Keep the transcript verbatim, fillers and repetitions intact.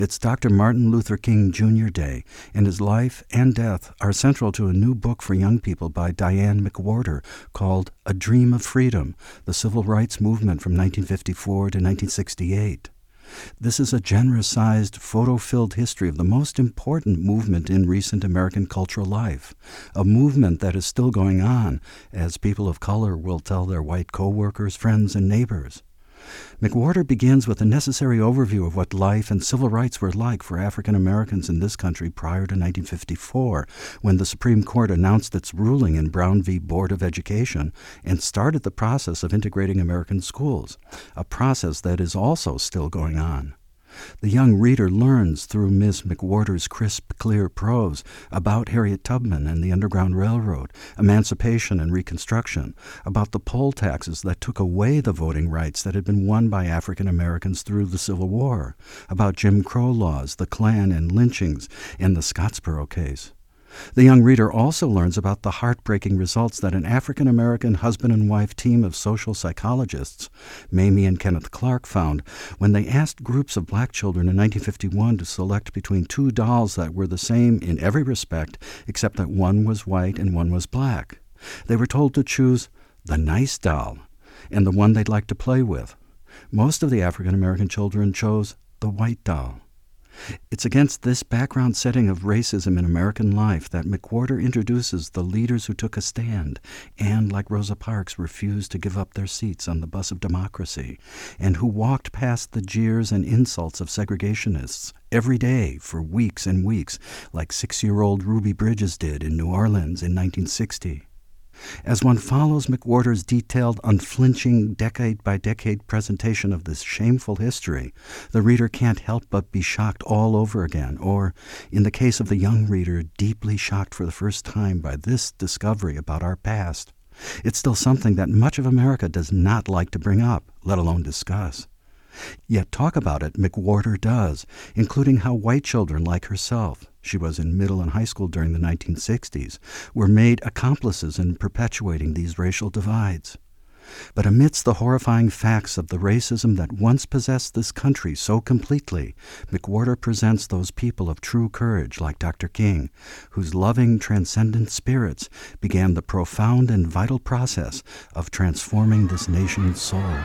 It's Doctor Martin Luther King Junior Day, and his life and death are central to a new book for young people by Diane McWhorter called A Dream of Freedom, the Civil Rights Movement from nineteen fifty-four to nineteen sixty-eight. This is a generous-sized, photo-filled history of the most important movement in recent American cultural life, a movement that is still going on, as people of color will tell their white co-workers, friends, and neighbors. McWhorter begins with a necessary overview of what life and civil rights were like for African Americans in this country prior to nineteen fifty-four, when the Supreme Court announced its ruling in Brown v. Board of Education and started the process of integrating American schools, a process that is also still going on. The young reader learns through Miz McWhorter's crisp, clear prose about Harriet Tubman and the Underground Railroad, emancipation and Reconstruction, about the poll taxes that took away the voting rights that had been won by African Americans through the Civil War, about Jim Crow laws, the Klan and lynchings, and the Scottsboro case. The young reader also learns about the heartbreaking results that an African-American husband and wife team of social psychologists, Mamie and Kenneth Clark, found when they asked groups of black children in nineteen fifty-one to select between two dolls that were the same in every respect except that one was white and one was black. They were told to choose the nice doll and the one they'd like to play with. Most of the African-American children chose the white doll. It's against this background setting of racism in American life that McWhorter introduces the leaders who took a stand and, like Rosa Parks, refused to give up their seats on the bus of democracy, and who walked past the jeers and insults of segregationists every day for weeks and weeks, like six-year-old Ruby Bridges did in New Orleans in nineteen sixty. As one follows McWhorter's detailed, unflinching, decade-by-decade presentation of this shameful history, the reader can't help but be shocked all over again, or, in the case of the young reader, deeply shocked for the first time by this discovery about our past. It's still something that much of America does not like to bring up, let alone discuss. Yet talk about it McWhorter does, including how white children like herself, she was in middle and high school during the nineteen sixties, were made accomplices in perpetuating these racial divides. But amidst the horrifying facts of the racism that once possessed this country so completely, McWhorter presents those people of true courage like Doctor King, whose loving, transcendent spirits began the profound and vital process of transforming this nation's soul.